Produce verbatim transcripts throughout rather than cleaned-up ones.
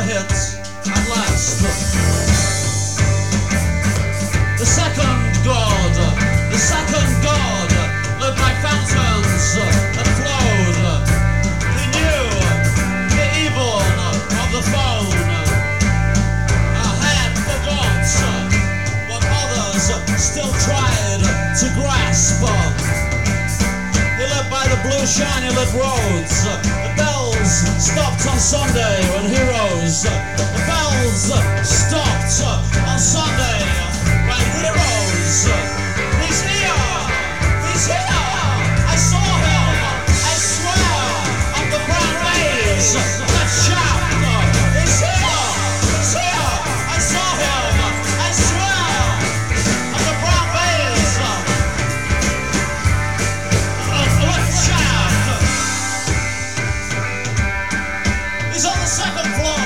hit at last. The second god, the second god lived by fountains that flowed. He knew the evil of the phone. I had forgot what others still tried to grasp. He lived by the blue shiny lit roads. The bells stopped on Sunday when he rose. The bells stopped on Sunday when he rose. He's here! He's here! I saw him! I swear! On the brown waves that shout! He's here! He's here! I saw him! I swear! On the brown waves that shout! He's on the second floor!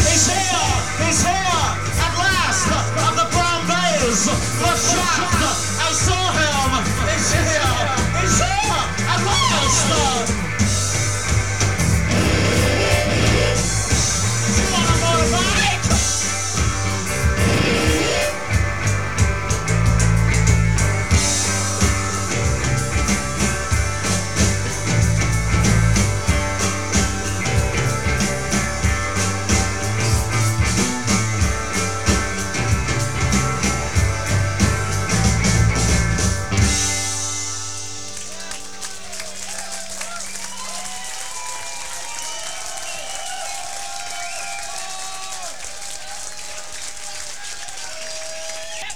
He's here! He's here! At last! On the brown veils! The shout!